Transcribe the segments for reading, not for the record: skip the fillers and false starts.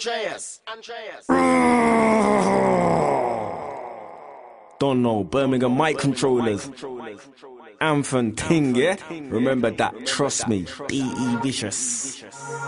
Don't know, Birmingham mic controllers. Anthem ting, yeah? Remember that, trust me. D.E. Vicious.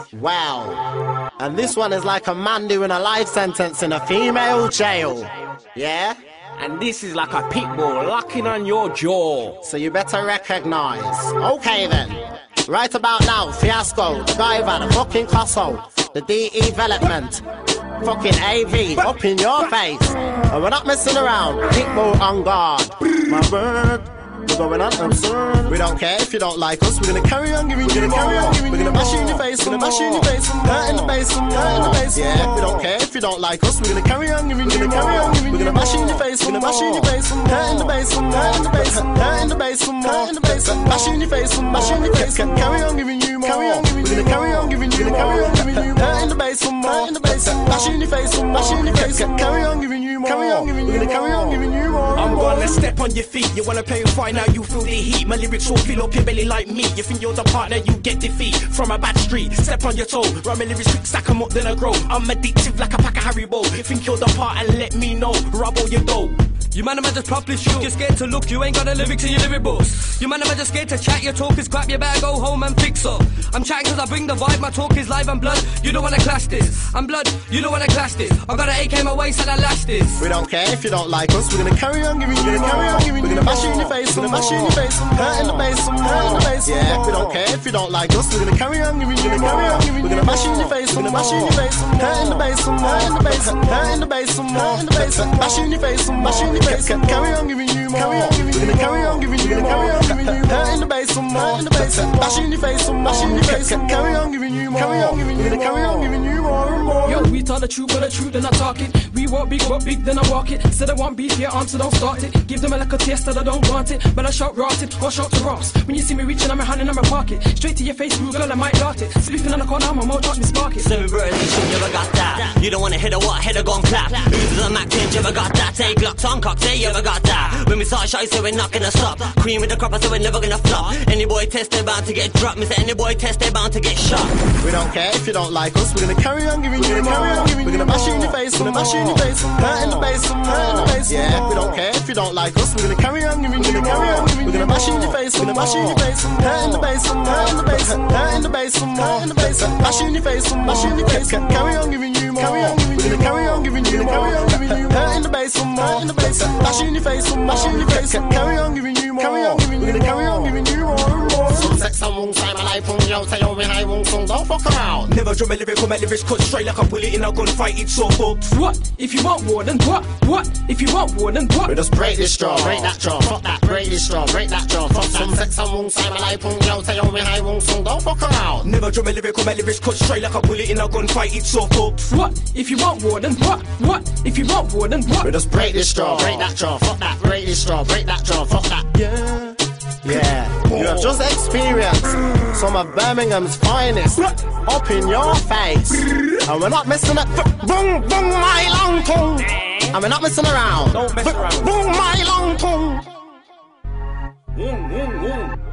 Wow. And this one is like a man doing a life sentence in a female jail. Yeah? And this is like a pit bull locking on your jaw. So you better recognize. Okay then. Right about now, Fiasco, the Guyver, the fucking Cosso, the DE development, fucking AV, up in your face. And we're not messing around, Pitbull on guard. My word. We're going on absurd. We don't care if you don't like us. We're gonna carry on giving you more. We're gonna bash you in your face. We're gonna bash you in your face. Hurt in the base. Hurt in the base. Yeah, we don't care if you don't like us. We're gonna carry on giving you more. We're gonna bash you in your face. We're gonna bash you in your face. Hurt in the base. Hurt in the base. Hurt in the base. Hurt in the base. Bash you in your face. Bash you in your face. Carry on giving you more. We're gonna carry on giving you more. Hurt in the base. Hurt in the base. Bash you in your face. Bash you in your face. Carry on giving you more. We're gonna carry on giving you more. I'm gonna step on your feet. You wanna play with fire now? You feel the heat. My lyrics all fill up your belly like me. You think you're the partner, you get defeat from a bad street. Step on your toe, run my lyrics quick, stack 'em up, then I grow. I'm addictive like a pack of Haribo. You think you're the part and let me know. Rub all your dough. You man, am I just publish you? You're scared to look, you ain't got the lyrics in your lyric books. You man, am I just scared to chat? Your talk is crap, you better go home and fix up. I'm chatting cause I bring the vibe, my talk is live and blood. You don't wanna clash this. I'm blood, you don't wanna clash this. I got an AK in my waist and I lash this. We don't care if you don't like us, we're gonna carry on giving you more. We're gonna bash you in your face, we're gonna bash you in your face. Hurt in the base, hurt in the base. Yeah, we don't care if you don't like us, we're gonna carry on giving you more. We're gonna bash you in your face, we're gonna bash you in your face. Hurt in the base, hurt in the base. Hurt in the base, hurt in the base. Bash you in your face, bash you in your face. Carry on giving you more. We're gonna carry on giving you more. Hurt in the base, hurt in the base. Bash you in your face, bash you in your face. Carry on giving you more. We're gonna carry on giving you more and more. Yo, we tell the truth, but the truth then I talk it. We want big, then I walk it. Said I want beef, yeah, answer, don't start it. Give them a little taste that I don't want it. But I shout rotted or shout to Ross. When you see me reaching, I'm a hand in my pocket. Straight to your face, Google, and I might dart it. Sleeping on the corner, my mouth watch me spark it. Seven birds, you should never got that. You don't wanna hit a what, head a gon' clap. Who's the Mac 10, you ever got that? Take Glocks on cock, say you ever got that. When we start shy, so we're not gonna stop. Cream with the crop, so we're never gonna flop. Any boy test, they're bound to get dropped. Me say any boy test, they're bound to get shot. We don't care if you don't like us, we're gonna carry on giving you more. We're gonna bash you in your face, we're gonna bash you in your face. Hurt in the base, hurt in the base. Yeah, we don't care if you don't like us, we're gonna carry on giving you more. We're gonna bash you in your face, we're gonna bash you in your face. Hurt in the base, hurt in the base. Hurt in the base, hurt in the base. Bash you in your face, bash you in your face. Carry on giving you more. We're gonna carry on giving you more. Hurt in the base, hurt in the base. Bash you in your face, bash you in your face. Carry on giving you more. We're gonna carry on giving you more and more. Some sex and won't say my life on yo, say yo, me high won't song, don't fuck around. Never drum a lyric, my lyrics cut straight like a bullet in a gunfight, it's so fucked. What? If you want war, then what? What? If you want war, then what? We just break this straw, break that straw, fuck that, break this straw, break that straw, fuck that. Some sex and won't say my life on yo, say yo, me high won't song, don't fuck around. Never drum a lyric, my lyrics cut straight like a bullet in a gunfight, it's so fucked. What? If you want war, then what? What? If you want war, then what? We just break this straw, break that straw, fuck that, break this straw, break that straw, fuck that. Yeah. Yeah, you have just experienced some of Birmingham's finest up in your face. And we're not messing up. Boom, boom, my long tongue. And we're not messing around. Don't mess around. Boom, my long tongue. Boom, boom, boom.